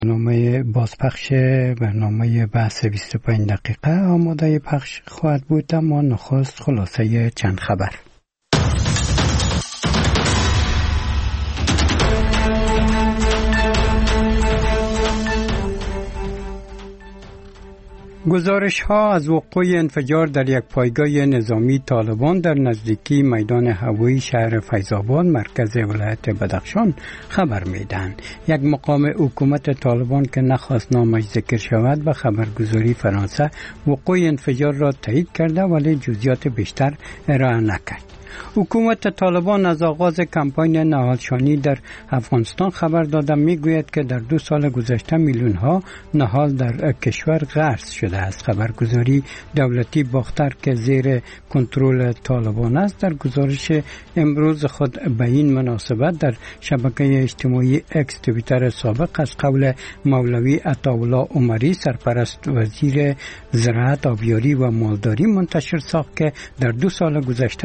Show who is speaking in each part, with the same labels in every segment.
Speaker 1: برنامه بازپخش برنامه بحث 25 دقیقه آماده پخش خواهد بود، اما نخست خلاصه چند خبر. گزارش ها از وقوع انفجار در یک پایگاه نظامی طالبان در نزدیکی میدان هوایی شهر فیض‌آباد مرکز ولایت بدخشان خبر میدهند. یک مقام حکومت طالبان که نخواست نامش ذکر شود به خبرگزاری فرانسه وقوع انفجار را تایید کرده ولی جزئیات بیشتر ارائه نکرد. حکومت طالبان از آغاز کمپاین نهالشانی در افغانستان خبر داده میگوید که در 2 سال گذشته میلیون ها نهال در کشور غرس شده است. خبرگزاری دولتی باختر که زیر کنترل طالبان است در گزارش امروز خود به این مناسبت در شبکه اجتماعی اکس توییتر سابق از قول مولوی عطاالله عمری سرپرست وزیر زراعت، آبیاری و مالداری منتشر ساخت که در 2 سال گذشته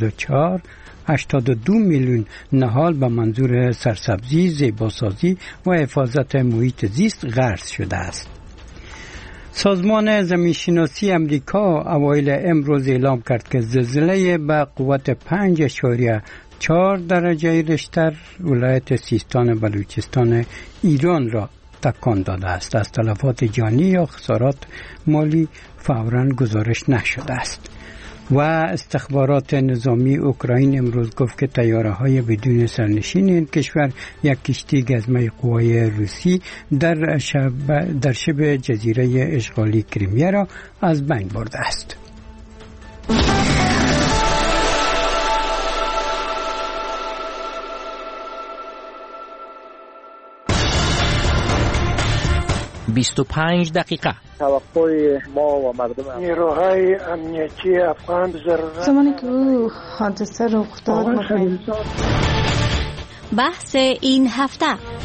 Speaker 1: 82 میلیون نهال به منظور سرسبزی، زیباسازی و حفاظت محیط زیست غرس شده است. سازمان زمینشناسی امریکا اوایل امروز اعلام کرد که زلزله به قوت 5.4 درجه ریشتر ولایت سیستان بلوچستان ایران را تکان داده است. از تلفات جانی یا خسارات مالی فوراً گزارش نشده است. و استخبارات نظامی اوکراین امروز گفت که طیاره‌های بدون سرنشین این کشور یک کشتی گزمه قوای روسی در شبه جزیره اشغالی کریمیا را از بین برده است.
Speaker 2: «25 دقیقه».
Speaker 3: توقع ما و مردم
Speaker 4: نیروهای امنیتی افغان
Speaker 5: زمانی که حادثه رخ داد
Speaker 6: بحث این هفته.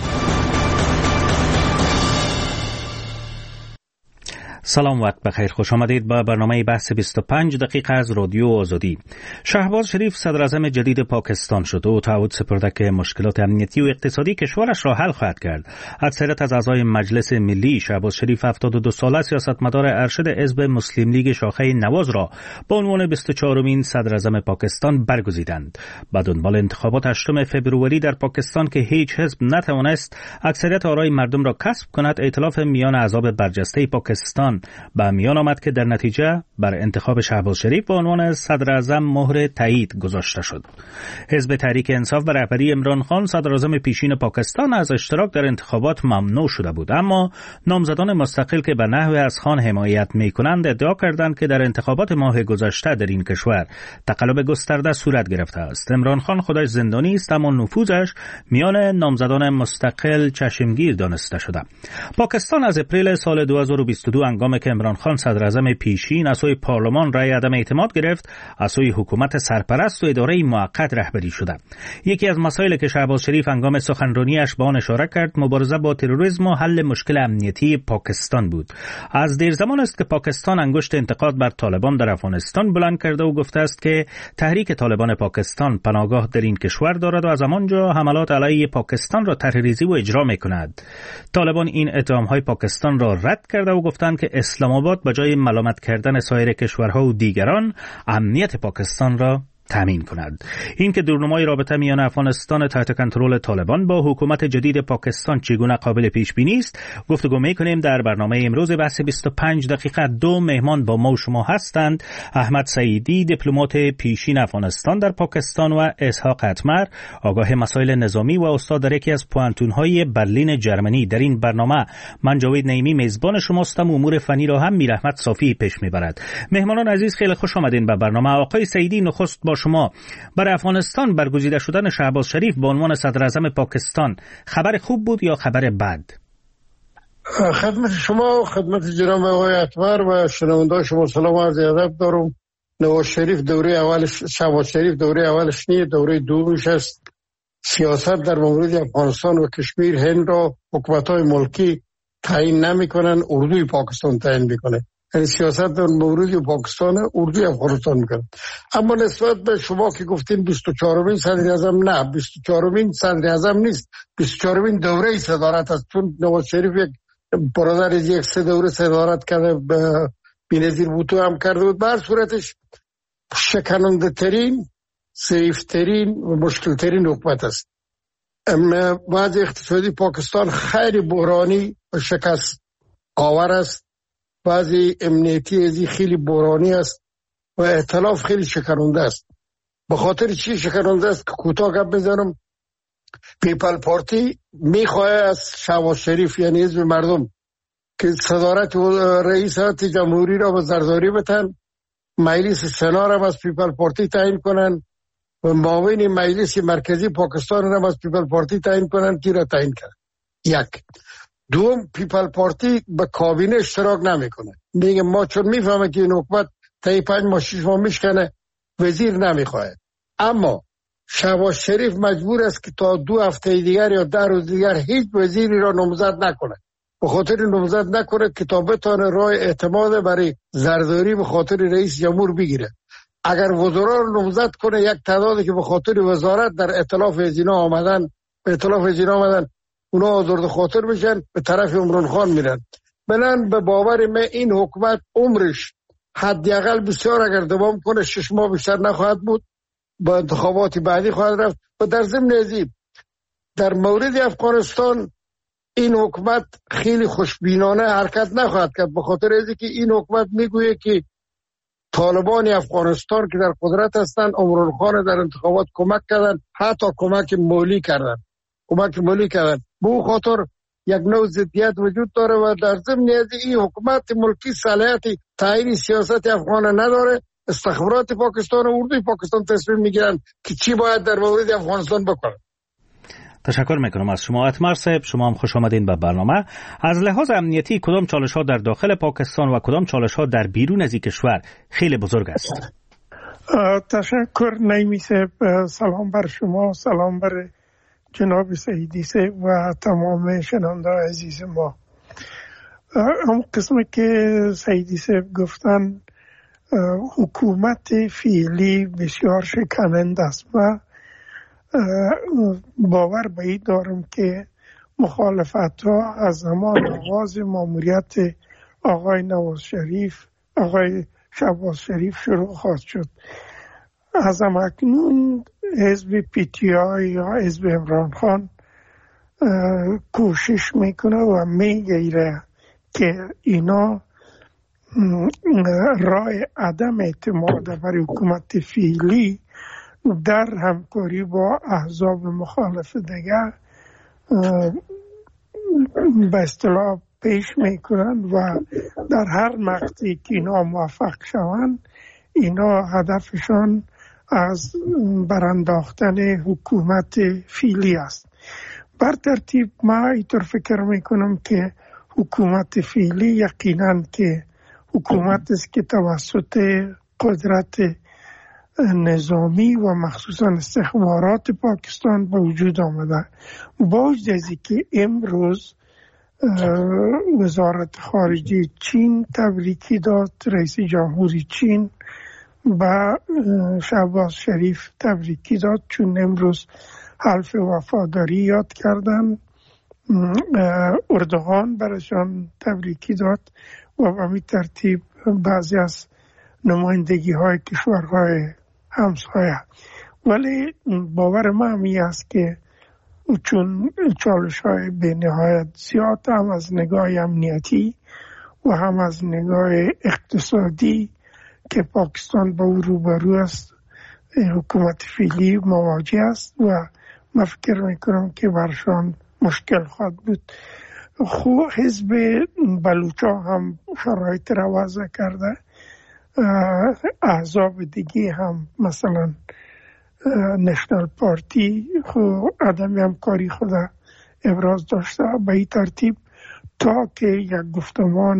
Speaker 2: سلام، وقت بخیر، خوش آمدید به برنامه بحث 25 دقیقه از رادیو آزادی. شهباز شریف صدر اعظم جدید پاکستان شد و تعهد سپرده که مشکلات امنیتی و اقتصادی کشورش را حل خواهد کرد. اکثریت از اعضای مجلس ملی شهباز شریف 72 ساله سیاستمدار ارشد حزب مسلم لیگ شاخه نواز را به عنوان 24مین صدر اعظم پاکستان برگزیدند. به دنبال انتخابات 8 فوریه در پاکستان که هیچ حزب نتوانست اکثریت آرای مردم را کسب کند، ائتلاف میان احزاب برجسته پاکستان به میان آمد که در نتیجه بر انتخاب شهباز شریف به عنوان صدر اعظم مهر تایید گذاشته شد. حزب تحریک انصاف به رهبری عمران خان صدر اعظم پیشین پاکستان از اشتراک در انتخابات ممنوع شده بود، اما نامزدان مستقل که به نحو از خان حمایت می‌کنند ادعا کردند که در انتخابات ماه گذشته در این کشور تقلب گسترده صورت گرفته است. عمران خان خودش زندانی است اما نفوذش میان نامزدان مستقل چشمگیر دانسته شده. پاکستان از اپریل سال 2022 هنگامی که عمران خان صدر اعظم پیشین از سوی پارلمان رای عدم اعتماد گرفت، از سوی حکومت سرپرست و اداره موقت رهبری شده. یکی از مسائلی که شهباز شریف هنگام سخنرانیش به آن اشاره کرد مبارزه با تروریسم و حل مشکل امنیتی پاکستان بود. از دیر زمان است که پاکستان انگشت انتقاد بر طالبان در افغانستان بلند کرده و گفته است که تحریک طالبان پاکستان پناهگاه در این کشور دارد و از همانجا حملات علیه پاکستان را طرح‌ریزی و اجرا می‌کند. طالبان این اتهام‌های پاکستان را رد کرده و گفتند که اسلام آباد به جای ملامت کردن سایر کشورها و دیگران امنیت پاکستان را تامین کند. این که دورنمای رابطه میان افغانستان تحت کنترل طالبان با حکومت جدید پاکستان چگونه قابل پیش بینی است، گفتگو می‌کنیم در برنامه امروز بحث 25 دقیقه. 2 مهمان با ما و شما هستند: احمد سعیدی، دیپلمات پیشین افغانستان در پاکستان، و اسحاق اتمر، آگاه مسائل نظامی و استاد در یکی از پوانتون‌های برلین جرمنی. در این برنامه من جاوید نعیمی میزبان شماستم و امور فنی را هم میرحمت صافی پیش میبرد. مهمانان عزیز خیلی خوش آمدین به برنامه. آقای سعیدی، نخست با شما، برای افغانستان برگزیده شدن شهباز شریف به عنوان صدر اعظم پاکستان خبر خوب بود یا خبر بد؟
Speaker 4: خدمت شما و خدمت جناب آقای اتمر و شنوندگان شما سلام عرض ادب دارم. نواز شریف دوره اولش، شهباز شریف دوره اولش نیست، دوره دومش است. سیاست در مورد افغانستان و کشمیر هند را حکومت‌های ملکی تعیین نمی‌کنن، اردوی پاکستان تعیین می‌کنه. یعنی سیاست در مورد پاکستان اردوی افغانستان میکنن. اما نسبت به شما که گفتین 24مین صدر اعظم، نه 24مین صدر اعظم نیست، 24مین دوره صدارت است، چون نواز شریف یک برادر یک 3 دوره صدارت کرده، بی‌نظیر بوتو هم کرده بود. به هر صورتش شکننده ترین، ضعیف ترین و مشکل ترین حکومت است. وضع اقتصادی پاکستان خیلی بحرانی و شکست آور است، وضع امنیتی ازی خیلی بحرانی است و ائتلاف خیلی شکننده است. به خاطر چی شکننده است که کوتاه گپ بزنم، پیپل پارتی میخواه از شهباز شریف یعنی حزب مردم که صدارت رئیس جمهوری را به زرداری بتن، مجلس سنا را از پیپل پارتی تعیین کنن و معاون مجلس مرکزی پاکستان را از پیپل پارتی تعیین کنن، کی را تعیین کرد. یک. دوم، پیپل پارتی به کابینه اشتراک نمیکنه، میگه ما چون میفهمه که این حکومت تا 5 ماه 6 ماه میشکنه وزیر نمیخواد. اما شهباز شریف مجبور است که تا 2 هفته دیگر یا 10 روز دیگر هیچ وزیری را نامزد نکنه، به خاطر نامزد نکنه که تا بتونه راه اعتماد برای زرداری به خاطر رئیس جمهور بگیره. اگر وزرا رو نامزد کنه، یک تعدادی که به خاطر وزارت در ائتلاف ازینا آمدن اونا آزرد خاطر بشن، به طرف عمران خان میرن. بنان به باور من این حکومت عمرش حداقل بسیار اگر دوام کنه 6 ماه بیشتر نخواهد بود، با انتخابات بعدی خواهد رفت. و در ضمن ازی در مورد افغانستان این حکومت خیلی خوشبینانه حرکت نخواهد کرد، به خاطر اینکه که این حکومت میگویه که طالبان افغانستان که در قدرت هستند عمران خان در انتخابات کمک کردن، حتی کمک مالی کردن. به اون خاطر یک نوع ضدیت وجود داره و در ضمن این حکومت ملکی صلاحیت تعیین سیاست افغان نداره. استخبارات پاکستان و اردوی پاکستان تصمیم میگیرن که چی باید در مورد افغانستان بکنن.
Speaker 2: تشکر میکنم از شما اتمر صاحب. شما هم خوش آمدین به برنامه. از لحاظ امنیتی کدام چالش ها در داخل پاکستان و کدام چالش ها در بیرون از این کشور خیلی بزرگ است؟
Speaker 7: تشکر نعیمی صاحب. سلام بر شما، سلام بر جناب سعیدی صاحب و تمام شنونده عزیز ما. هم قسمی که سعیدی صاحب گفتن حکومت فعلی بسیار شکننده است و باور به این دارم که مخالفت ها از زمان آغاز ماموریت آقای نواز شریف، آقای شهباز شریف شروع خواهد شد. از اکنون حزب PTI یا حزب عمران خان کوشش میکنه و میگیره که اینا راه عدم اعتماد بر حکومت فعلی در همکاری با احزاب مخالف دیگر به اصطلاح پیش میکنن و در هر مقطعی که اینا موفق شوند، اینا هدفشان از برانداختن حکومت فعلی است. بر ترتیب ما اینطور فکر میکنم که حکومت فعلی یقینا که حکومت است که توسط قدرت نظامی و مخصوصا استخبارات پاکستان به وجود آمده. با وجود از که امروز وزارت خارجه چین تبریکی داد، رئیس جمهوری چین با شهباز شریف تبریکی داد چون امروز حلف وفاداری یاد کردن. اردوغان برشان تبریکی داد و به همین ترتیب بعضی از نمایندگی های کشورهای همسایه. ولی باور من همی است که چون چالش های به نهایت زیاد هم از نگاه امنیتی و هم از نگاه اقتصادی که پاکستان با او روبرو است، حکومت فعلی مواجه است و من فکر میکنم که برشان مشکل خواهد بود. خب حزب بلوچا هم شرایط را وضع کرده، احزاب دیگه هم مثلا نشنال پارتی خب عدم همکاری خود ابراز داشته. به این ترتیب تا که یک گفتمان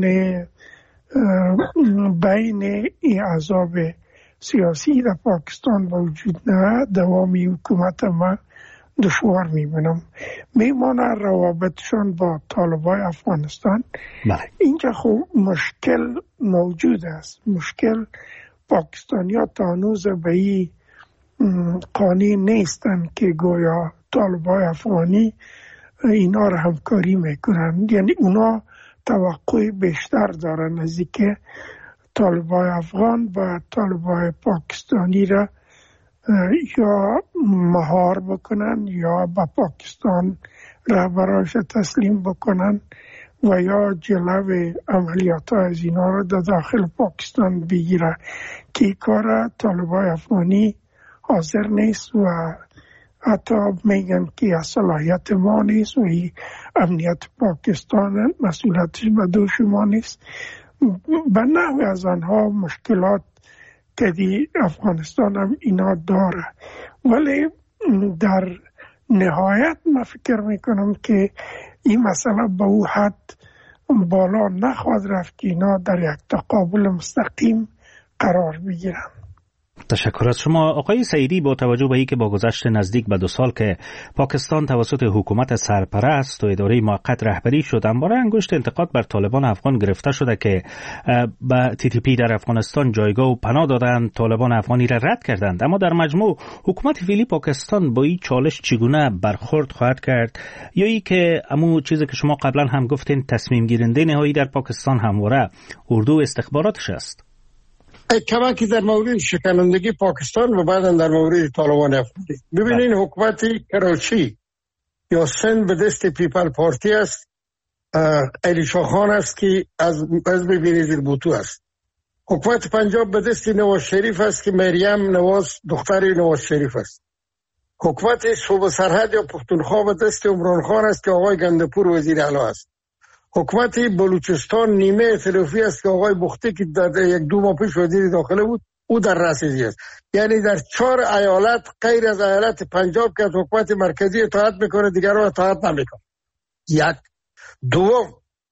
Speaker 7: بین این احزاب سیاسی در پاکستان وجود نه، دوامی حکومت ما دشوار میبینم. میمانه روابطشان با طالبای افغانستان. اینجا خب مشکل موجود است. مشکل پاکستانیا تا هنوز به این قانع نیستن که گویا طالبای افغانی اینا را همکاری میکنن. یعنی اونا توقع بیشتر دارن از اینکه طالبای افغان و طالبای پاکستانی را یا مهار بکنن یا به پاکستان رهبراش تسلیم بکنن و یا جلو عملیات از اینا را در داخل پاکستان بگیره که کار طالبای افغانی حاضر نیست و حتی میگن که صلاحیت ما نیست و امنیت پاکستان مسئولیتش به دوش ما نیست. به نحو از آنها مشکلات که دی افغانستان هم اینا داره، ولی در نهایت من فکر میکنم که این مسئله به او حد بالا نخواهد رفت که اینا در یک تقابل مستقیم قرار بگیرن.
Speaker 2: تشکر از شما آقای سعیدی. با توجه به اینکه با گذشت نزدیک به 2 سال که پاکستان توسط حکومت سرپرست و اداره موقت رهبری شد، انباره انگشت انتقاد بر طالبان افغان گرفته شده که به TTP در افغانستان جایگاه و پناه دادند، طالبان افغانی را رد کردند. اما در مجموع حکومت فعلی پاکستان با این چالش چگونه برخورد خواهد کرد؟ یا ای که امو چیزی که شما قبلا هم گفتین تصمیم گیرنده نهایی در پاکستان همواره اردو استخباراتش است؟
Speaker 4: کمکی در مورد شکنندگی پاکستان و بعدا در مورد طالبان افغانی. ببینین حکومت کراچی یا سند به دست پیپل پارتی است، علی شاه خان است که از بینظیر بوتو است. حکومت پنجاب به دست نواز شریف است که مریم نواز دختر نواز شریف است. حکومت صوبه سرحد یا پختونخوا به دست عمران خان است که آقای گندپور وزیر اعلی است. حکومت بلوچستان نیمه ائتلافی است که آقای بختی که در 1-2 ماه پیش وزیر داخله بود او در رأسش است. یعنی در 4 ایالت غیر از ایالت پنجاب که از حکومت مرکزی اطاعت میکنه دیگران اطاعت نمیکنه. یک. دوم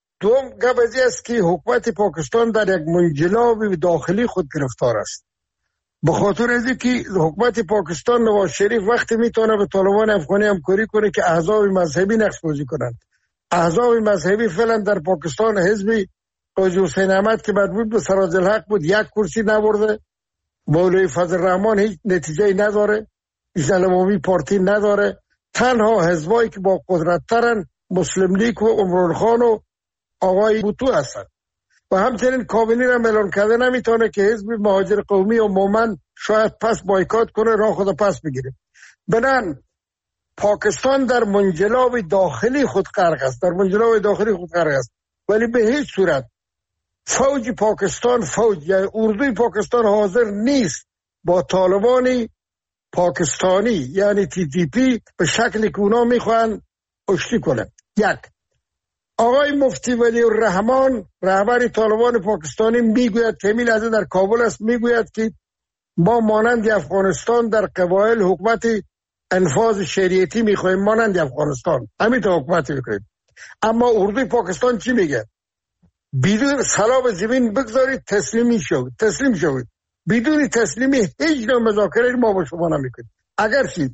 Speaker 4: گپ است که حکومت پاکستان در یک منجلاب داخلی خود گرفتار است. به خاطر از اینکه حکومت پاکستان نواز شریف وقتی میتونه به طالبان افغانی همکاری کنه که احزاب مذهبی نقش بازی کنند. احزاب مذهبی فعلا در پاکستان حزب قاضی حسین احمد که مربوط به سراج الحق بود 1 کرسی نبرده، مولوی فضل الرحمن هیچ نتیجه نداره، اسلامی پارتی نداره. تنها حزبایی که با قدرت ترن مسلم لیگ و عمران خان و آقای بوتو هستند و همچنین کابینی را اعلان کرده نمیتونه که حزب مهاجر قومی و مومن شاید پس بایکات کنه راه خود پس بگیره. بنان پاکستان در منجلاب داخلی خود غرق است، ولی به هیچ صورت فوج پاکستان یا اردوی پاکستان حاضر نیست با طالبان پاکستانی یعنی TTP به شکلی که اونا میخوان آشتی کنند. 1. آقای مفتی ولی الرحمن رهبر طالبان پاکستانی میگوید که همین لحظه در کابل است، میگوید که ما مانند افغانستان در قبایل حکومت انفاذ شریعتی میخوایم مانند افغانستان، همین حکومت میخوایم. اما اردوی پاکستان چی میگه؟ بدون سلام زمین بگذارید تسلیم شوید. بدون تسلیمی هیچ نوع مذاکره ما با شما نمیکنیم. اگرچه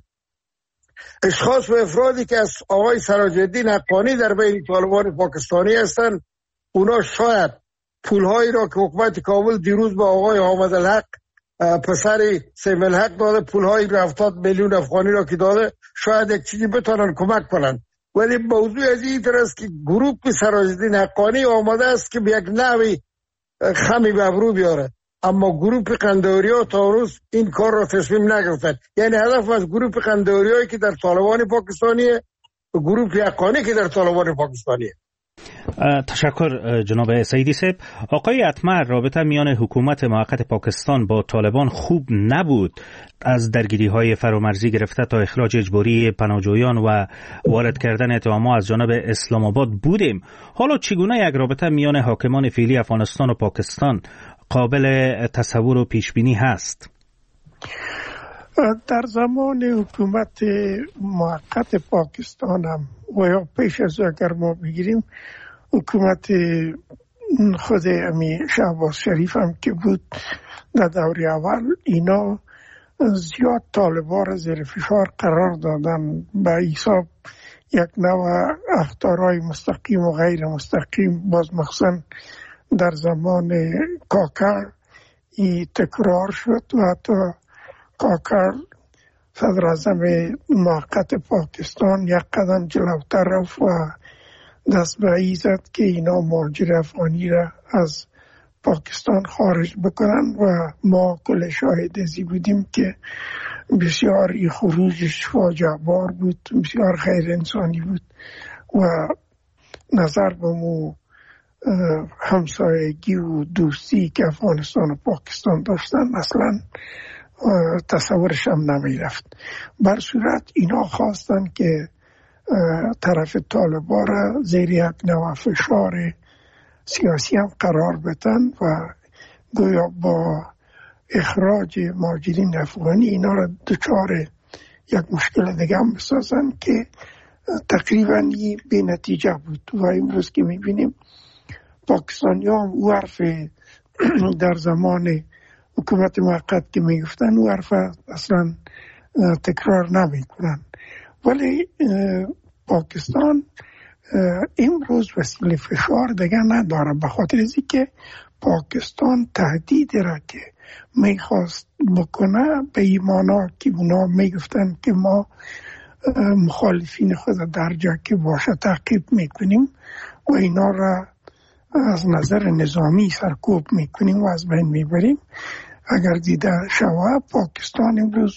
Speaker 4: اشخاص و افرادی که از آقای سراج الدین حقانی در بین طالبان پاکستانی هستند، اونا شاید پولهایی را که حکومت کابل دیروز به آقای حامد الحق پسر سیم الحق داده، پولهایی را 70 میلیون افغانی را که داده، شاید یک چیزی بتونن کمک کنن. ولی موضوع از این طرح است که گروه سراج الدین حقانی آماده است که به یک نوعی خمی به ابرو بیاره، اما گروه قندهاریا تا روز این کار را تصمیم نگرفتند. یعنی هدف از گروه قندهاریایی که در طالبان پاکستانیه و گروه حقانی که در طالبان پاکستانیه.
Speaker 2: تشکر جناب سعیدی صاحب. آقای اتمر، رابطه میان حکومت موقت پاکستان با طالبان خوب نبود. از درگیری‌های فرامرزی گرفته تا اخراج اجباری پناهجویان و وارد کردن اتهامات از جانب اسلام آباد بودیم. حالا چگونه یک رابطه میان حاکمان فعلی افغانستان و پاکستان قابل تصور و پیش بینی هست؟
Speaker 7: در زمان حکومت موقت پاکستان هم و یا پیش از اگر ما بگیریم حکومت خود شهباز شریف هم که بود در دوره اول، اینا زیاد طالبان را زیر فشار قرار دادن به حساب یک نوع اخطارهای مستقیم و غیر مستقیم. باز مخصوصا در زمان کاکر ای تکرار شد و حتی کاکر صدر اعظم موقت پاکستان یک قدم جلوتر رفت و دست به ای زد که اینا مهاجر افغانی را از پاکستان خارج بکنن و ما کل شاهد ازی بودیم که بسیار ای خروجش فاجعه بار بود، بسیار غیر انسانی بود و نظر به مو همسایگی و دوستی که افغانستان و پاکستان داشتن اصلا تصورش هم نمی رفت. بر صورت اینا خواستن که طرف طالبان را زیر یک نوع فشار سیاسی هم قرار بدن و گویا با اخراج مهاجرین افغانی اینا را دچار یک مشکل دیگه هم بسازن که تقریبا بی نتیجه بود. و امروز که میبینیم پاکستانی هم او حرف در زمان حکومت موقت که میگفتن او حرف اصلا تکرار نمی کنن. ولی پاکستان امروز وسیله فشار دیگه نداره، به خاطر ازی که پاکستان تهدید را که میخواست بکنه به ایمانا که اونا میگفتن که ما مخالفین خود در جا که باشه تعقیب میکنیم و اینا را از نظر نظامی سرکوب میکنیم و از بین میبریم. اگر دیده شوه پاکستان امروز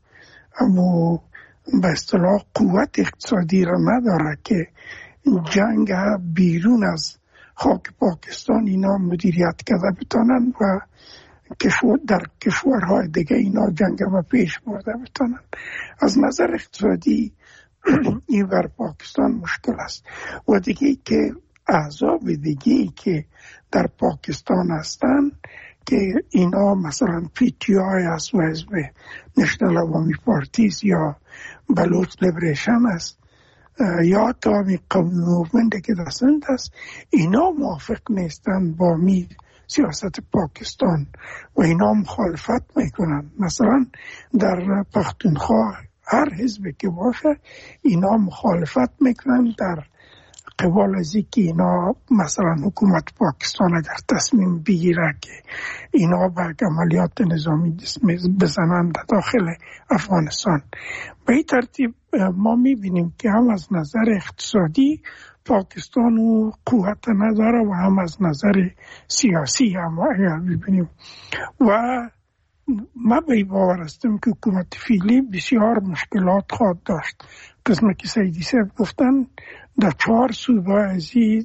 Speaker 7: اما به اصطلاح قوت اقتصادی را نداره که جنگ بیرون از خاک پاکستان اینا مدیریت کرده بتانن و در کشورهای دیگه اینا جنگ را پیش برده بتانن. از نظر اقتصادی این بر پاکستان مشکل است. و دیگه که احزاب دیگه که در پاکستان هستن که اینا مثلا PTI است و حزب نشنال عوامی پارتیز یا بلوچ لیبریشن است یا تامی قومی موومنت که دستند است، اینا موافق نیستن با می سیاست پاکستان و اینا مخالفت میکنن. مثلا در پختونخوا هر حزبی که باشه اینا مخالفت میکنن در قبال ازی که اینا مثلا حکومت پاکستان اگر تصمیم بگیره که اینا به عملیات نظامی بزنن داخل افغانستان. به این ترتیب ما میبینیم که هم از نظر اقتصادی پاکستان و قوت نداره و هم از نظر سیاسی هم اگر ببینیم. و ما به باور هستم که حکومت فعلی بسیار مشکلات خواهد داشت. قسمه که سیدی صاحب گفتن در 4 صوبه ازی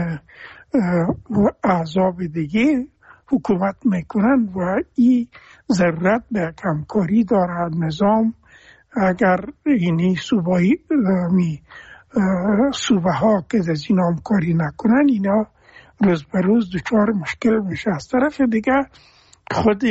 Speaker 7: احزاب دیگه حکومت میکنن و این ضرورت به همکاری داره نظام. اگر اینی صوبه ها که از این همکاری نکنن اینا روز به روز دچار مشکل میشه. از طرف دیگه خود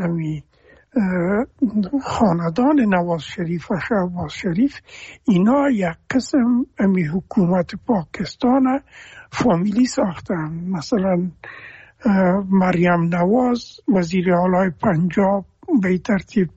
Speaker 7: خاندان نواز شریف و شهباز شریف اینا یک قسم حکومت پاکستان فامیلی ساختن. مثلا مریم نواز وزیر اعلی پنجاب به ترتیب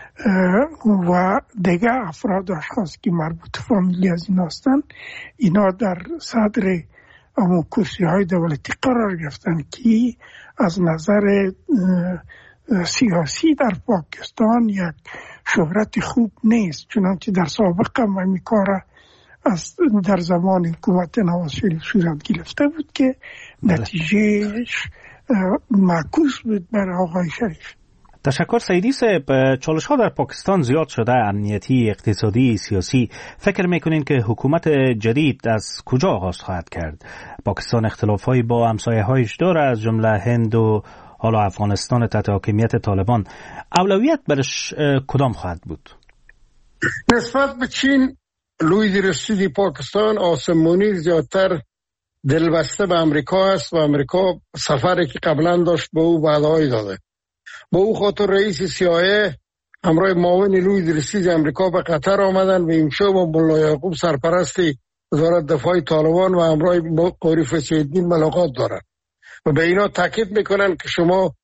Speaker 7: و دیگه افراد اشخاص که مربوط فامیلی از این هستن اینا در صدر اما کرسی های دولتی قرار گرفتن که از نظر سیاسی در پاکستان یک شهرت خوب نیست، چنانچه در سابق هم این کار در زمان حکومت نواز شریف صورت گرفته بود که نتیجهش معکوس بود بر آقای شریف.
Speaker 2: تشکر سیدی صاحب. چالش ها در پاکستان زیاد شده، امنیتی، اقتصادی، سیاسی. فکر میکنین که حکومت جدید از کجا آغاز خواهد کرد؟ پاکستان اختلاف هایی با همسایه هایش داره، از جمله هند و حالا افغانستان تحت حاکمیت طالبان. اولویت برش کدام خواهد بود؟
Speaker 4: نسبت به چین لوی رسیدی پاکستان آسمانی زیادتر دلبسته به امریکا است و امریکا سفری که قبلا داشت به او وعده‌ای داده. با او خاطر رئیس CIA همراه معاون لوی رسیدی امریکا به قطر آمدن و امشب با ملا یعقوب سرپرست وزارت دفاع طالبان و همراه قاری فصیح‌الدین ملاقات دارند و به اینا تاکید میکنن که شما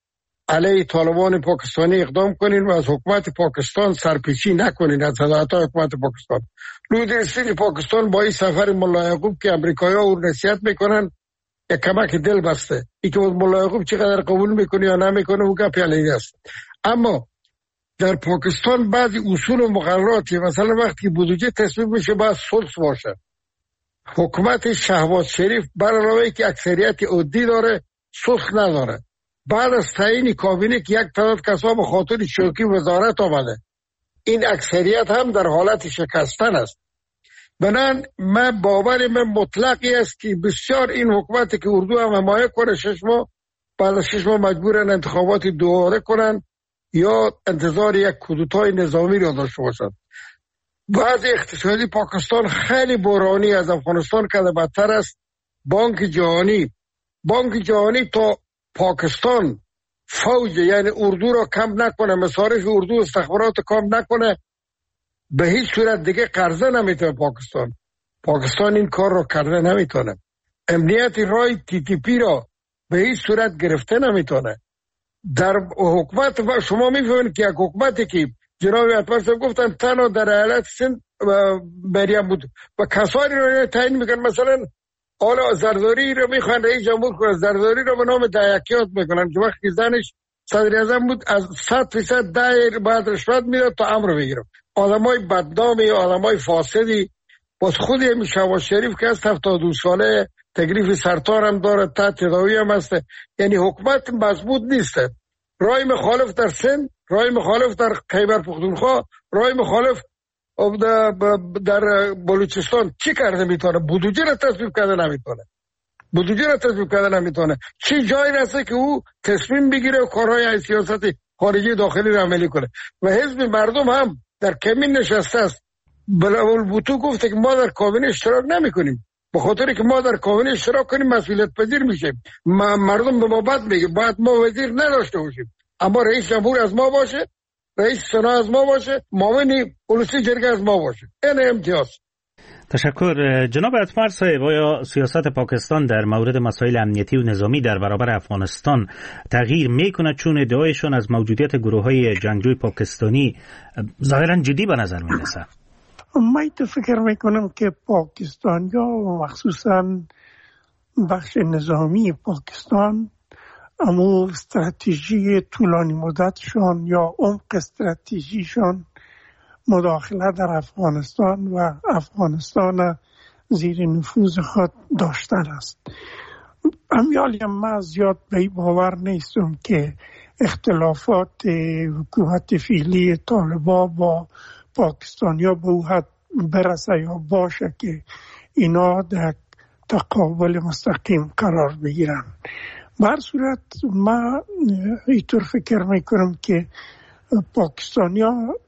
Speaker 4: علیه طالبان پاکستانی اقدام کنین و از حکومت پاکستان سرپیچی نکنین، از هدایت حکومت پاکستان. رسول پاکستان با این سفر ملا یعقوب که امریکایی ها او نصیحت میکنن یک کمک دل بسته. ای که ملا یعقوب چقدر قبول میکنه یا نمیکنه او گپ علیه است. اما در پاکستان بعضی اصول و مقرراتی، مثلا وقتی بودجه تصویب میشه باید ثلث باشه. حکومت شهباز شریف بر علاوه که اکثریت عدی داره ثلث نداره. بعد از تعیین کابینه که یک تعداد کسا به خاطر شوکی وزارت آمده، این اکثریت هم در حالت شکستن است. بنان من باور من مطلقی است که بسیار این حکومتی که اردو هم حمایه کنه 6 ماه، بعد از 6 ماه مجبورن انتخابات دوباره کنن یا انتظار یک کودتای نظامی را داشته باشند. بعض اقتصادی پاکستان خیلی بحرانی از افغانستان کرده، بدتر است. بانک جهانی تا پاکستان فوج یعنی اردو را کم نکنه، مصارف اردو استخبارات کم نکنه، به هیچ صورت دیگه قرضه نمیتونه. پاکستان این کار را کرده نمیتونه. امنیت رای TTP را به هیچ صورت گرفته نمیتونه. در حکومت و شما میفهمید که یک حکومتی که جناب اطمار صاحب گفتن تنها در ایالت سند مریم بود و کسانی را تعیین میکنن. مثلا حالا زرداری رو میخوان رئیس جمهور کنه، زرداری رو به نام دایکیات میکنن که وقتی زنش صدر اعظم بود از 100% دایر بعد رشوت میداد تا امر بگیره. آدمای بدنامی، آدمای فاسدی. باز خود همین شهباز شریف که از 72 ساله تکلیف سرطان هم داره، تا تداوی هم هست. یعنی حکومت مضبوط نیست. رای مخالف در سند، رای مخالف در خیبر پختونخوا، رای مخالف در بلوچستان چی کرده میتونه؟ بودجه را تصویب کرده نمیتونه. چی جایی رسه که او تصمیم بگیره و کارهای سیاست خارجی داخلی را عملی کنه؟ و حزب مردم هم در کمین نشسته است. بلالبوتو گفته که ما در کابینه اشتراک نمیکنیم، به خاطر که ما در کابینه اشتراک کنیم مسئولیت پذیر میشیم. مردم به ما بد میگه، باید ما وزیر نداشته باشیم، اما رئیس جمهور از ما باشه، رئیس سنا از ما باشه، معاون اولوسی جرگه از ما باشه. این امتیاز.
Speaker 2: تشکر. جناب اطمار صاحب، آیا سیاست پاکستان در مورد مسائل امنیتی و نظامی در برابر افغانستان تغییر میکنه، چون ادعایشون از موجودیت گروه‌های جنگجوی پاکستانی ظاهرا جدی به نظر میرسه؟
Speaker 7: من فکر میکنم که پاکستانیا و مخصوصا بخش نظامی پاکستان اما استراتژی طولانی مدتشان یا عمق استراتژیشان مداخله در افغانستان و افغانستان زیر نفوذ خود داشتن است. امیالی من زیاد به این باور نیستم که اختلافات حکومت فعلی طالبان با پاکستانیا به او حد برسه یا باشه که اینا در تقابل مستقیم قرار بگیرن. بر صورت من اینطور فکر میکنم که پاکستانیا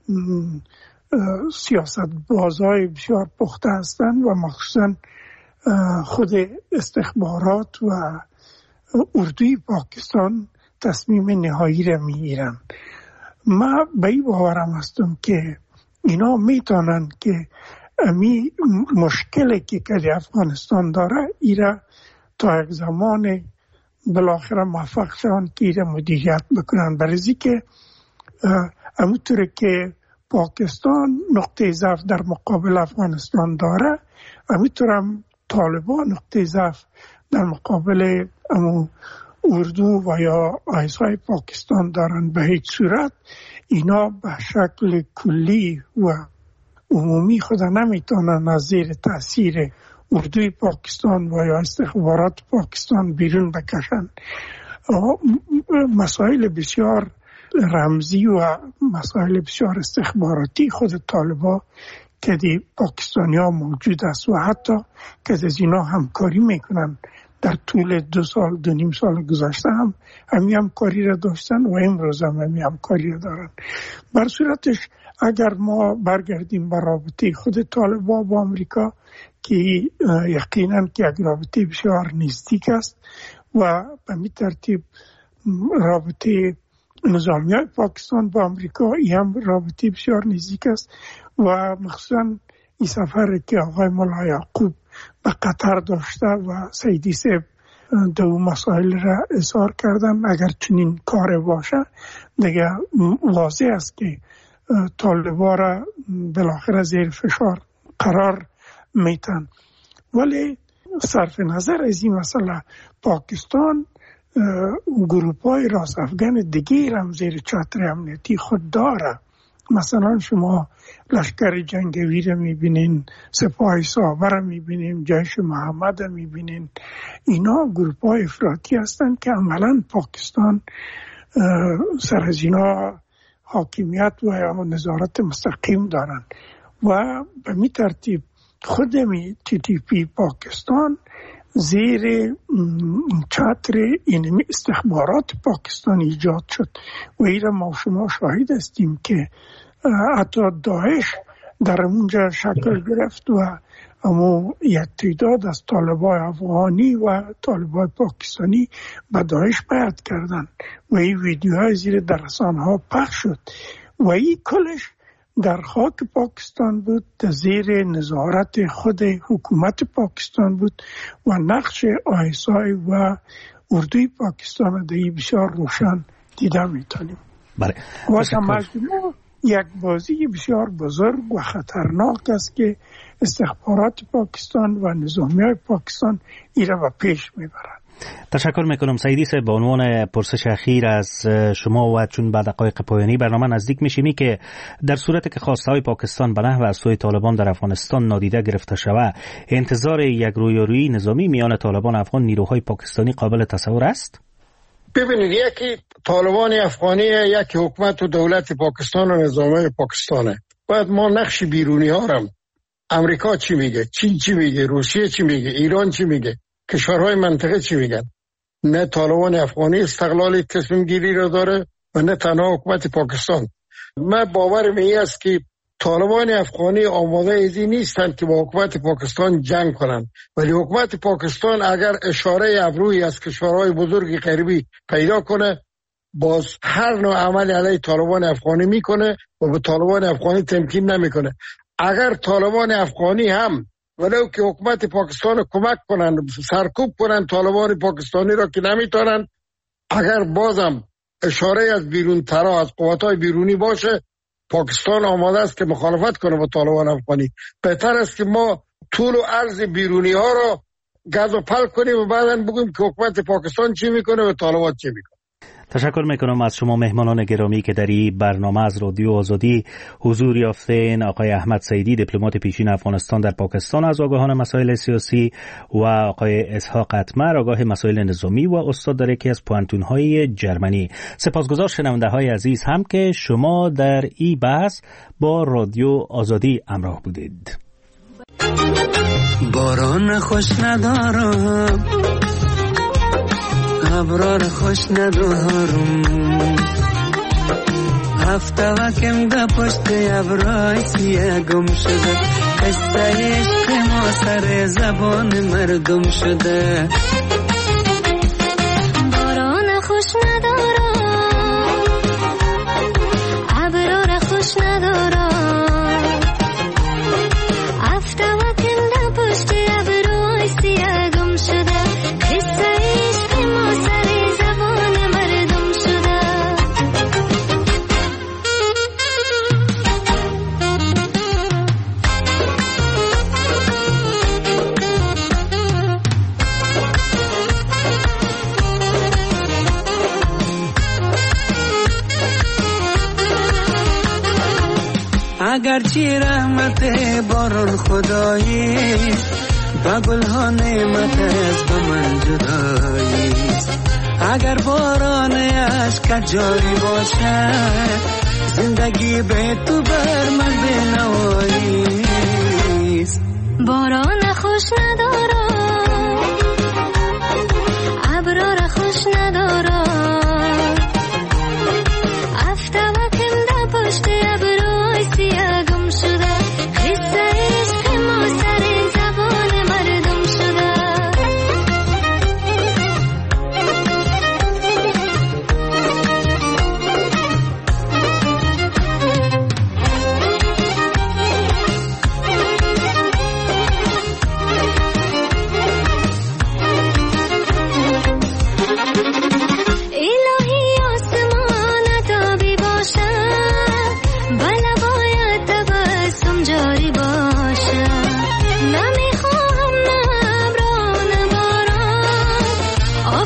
Speaker 7: سیاست بازای بسیار پخته هستند و مخصوصا خود استخبارات و اردوی پاکستان تصمیم نهایی را میگیرن. من به این باورم هستم که اینا میتونن که امی مشکلی که افغانستان داره ایره تا یک زمان بالاخره موفق شدن که ایره مدیریت بکنن. برای که همونطور که پاکستان نقطه ضعف در مقابل افغانستان داره، همونطور هم طالبان نقطه ضعف در مقابل اردو و یا آیسای پاکستان دارن. به هیچ صورت اینا به شکل کلی و عمومی خود نمیتونن از زیر تاثیر اردوی پاکستان و یا استخبارات پاکستان بیرون بکشن. مسائل بسیار رمزی و مسائل بسیار استخباراتی خود طالبان که دی پاکستانی ها موجود است و حتی که از اینا همکاری میکنن در طول 2.5 سال گذشته هم همی همکاری را داشتن و امروز هم همی همکاری را دارن. بر صورتش اگر ما برگردیم به رابطه خود طالبان با امریکا که یقینا که یک رابطه بسیار نزدیک است و به می ترتیب رابطه نظامیای پاکستان با امریکا هم رابطه بسیار نزدیک است و مخصوصا این سفر که آقای ملا یعقوب به قطر داشته و سیدی صاحب دو مسائل را اظهار کردن. اگر چنین کار باشه دیگه واضح است که طالبا را بالاخره زیر فشار قرار میتن. ولی صرف نظر از این مسئله پاکستان گروپ‌های راست افغان دیگه هم زیر چتر امنیتی خود داره. مثلا شما لشکر جنگی را میبینین، سپاه صحابه را میبینین، جیش محمد را میبینین. اینا گروپ‌های افراطی هستند که عملاً پاکستان سر از اینا حاکمیت و نظارت مستقیم دارن و به می ترتیب خود می TTP پاکستان زیر چتر این استخبارات پاکستان ایجاد شد و ایره ما شما شاهد هستیم که حتی داعش در اونجا شکل گرفت و اما یک تعداد از طالبای افغانی و طالبای پاکستانی به داعش بیعت کردند و این ویدیوهای زیر در رسانه‌ها پخش شد و این کلش در خاک پاکستان بود، زیر نظارت خود حکومت پاکستان بود و نقش ISI و اردوی پاکستان در بسیار روشن دیده میتونیم.
Speaker 2: بله.
Speaker 7: و مجموع یک بازی بسیار بزرگ و خطرناک است که استخبارات پاکستان و نظامیای پاکستان ایره به پیش میبرند.
Speaker 2: تشکر میکنم سیدی صاحب. به عنوان پرسش اخیر از شما و چون بعد دقایق پایانی برنامه نزدیک میشیم که در صورتی که خواستهای پاکستان به نحو از سوی طالبان در افغانستان نادیده گرفته شود، انتظار یک رویارویی نظامی میان طالبان افغان نیروهای پاکستانی قابل تصور است؟
Speaker 4: ببینید، یکی طالبان افغانی، یکی حکومت و دولت پاکستان و نظامی پاکستانه. باید ما نقش بیرونی ها رم، امریکا چی میگه، چین چی میگه، روسیه چی میگه، ایران چی میگه، کشورهای منطقه چی میگن. نه طالبان افغانی استقلال تصمیم گیری را داره و نه تنها حکومت پاکستان. من باورم این است که طالبان افغانی آماده ازی نیستند که با حکومت پاکستان جنگ کنند، ولی حکومت پاکستان اگر اشاره ابرویی از کشورهای بزرگ غربی پیدا کنه، باز هر نوع عمل علیه طالبان افغانی میکنه و به طالبان افغانی تمکین نمیکنه. اگر طالبان افغانی هم ولو که حکومت پاکستان کمک کنند، سرکوب کنند طالبان پاکستانی را که نمیتونند، اگر بازم اشاره از بیرون ترا از قوتهای بیرونی باشه، پاکستان آماده است که مخالفت کنه با طالبان افغانی. بهتر است که ما طول و عرض بیرونی ها را گز و پل کنیم و بعداً بگیم که حکومت پاکستان چی میکنه و طالبان چی میکنه.
Speaker 2: تشکر میکنم از شما مهمانان گرامی که در این برنامه از رادیو آزادی حضور یافتین. آقای احمد سیدی، دیپلمات پیشین افغانستان در پاکستان از آگاهان مسائل سیاسی، و آقای اسحاق اتمر، آگاه مسائل نظامی و استاد در یکی از پوانتون‌های جرمنی. سپاسگزار شنونده‌های عزیز هم که شما در این بحث با رادیو آزادی همراه بودید.
Speaker 8: باران خوش ندارم، ابرار خوش ندارم، هفته وکم ده پشت ابرای سیه گم شده، قصه عشق ما سر زبان مردم شده.
Speaker 6: باران خوش ندارم، ابرار خوش ندارم، هفته وکم ده پشت ابرای سیه گم شده، قصه عشق ما سر زبان مردم شده.
Speaker 8: اگرچه رحمت باران خدایی، با گلها نعمت از به من جداییست. اگر باران عشق جاری باشه، زندگی به تو بر من بنواییست.
Speaker 6: باران خوش ندارم، ابرار خوش ندارم، هفته وکم ده پشت ابرای سیه گم شده، قصه عشق ما سر زبان مردم شده.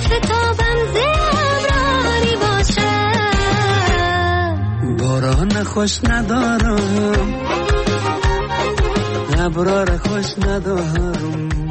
Speaker 6: بتابم زیبراری باشه.
Speaker 8: باران خوش ندارم ابرار خوش ندارم